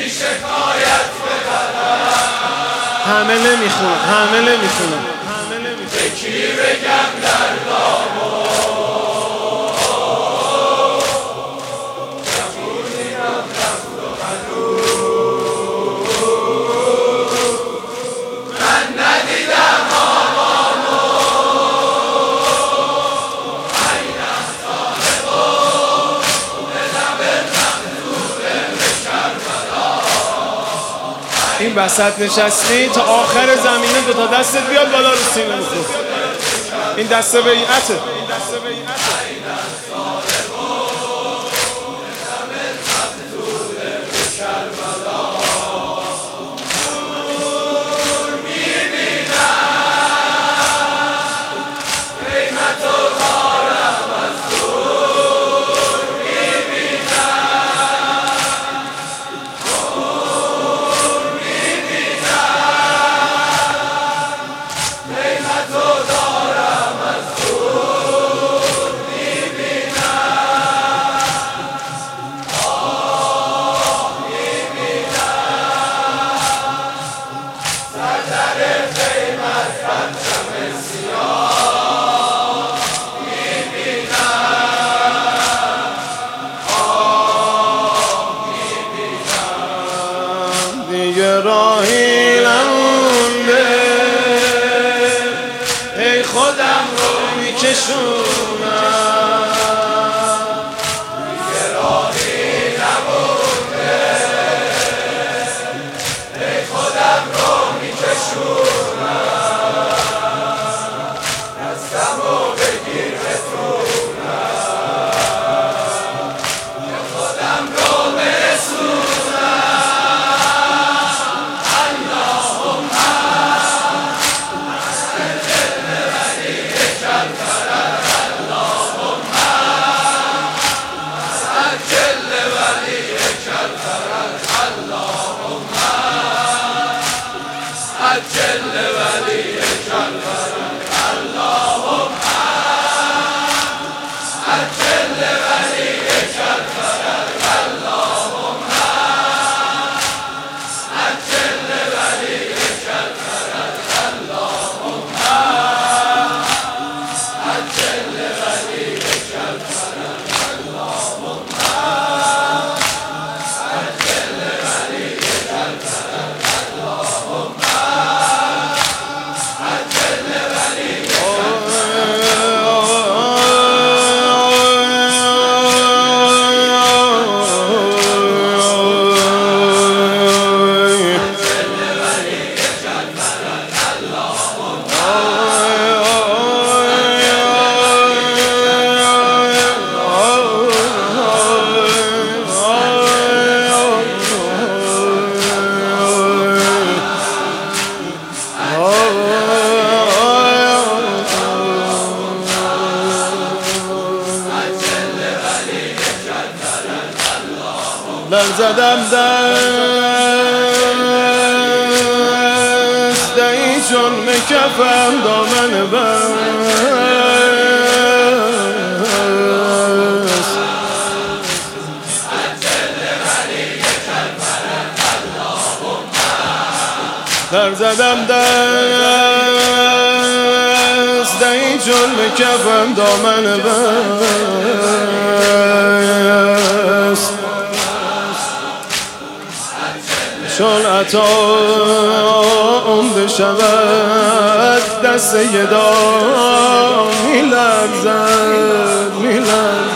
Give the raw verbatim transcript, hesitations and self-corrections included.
شکایت ببرم، همه نمیخونن همه نمیخونن به کی بگم دردامو، جوونیمم رفت و هنوز من ندیدم آقامو، عینم صاحبو به لب مخدوم به کربلا. این وسط نشستی تا آخر زمینه دو تا دستت بیاد بالا رو سینه بخور. این دست بیعته. دیگه راهی نمونده، ای خودم رو میکشونم، دیگه راهی نمونده، ای خودم رو میکشونم، دستمو بگیر بتونم، که خودم رو برسونم. عجل وليك الفرج اللهم، عجل وليك الفرج اللهم، عجل وليك الفرج اللهم، عجل وليك الفرج اللهم، عجل وليك الفرج اللهم. لرزدم دست ای چون مکفم دامن بست، لرزدم دست ای چون مکفم دامن بست، چون عطا عمده شود دست یدا می لرزد می لرزد.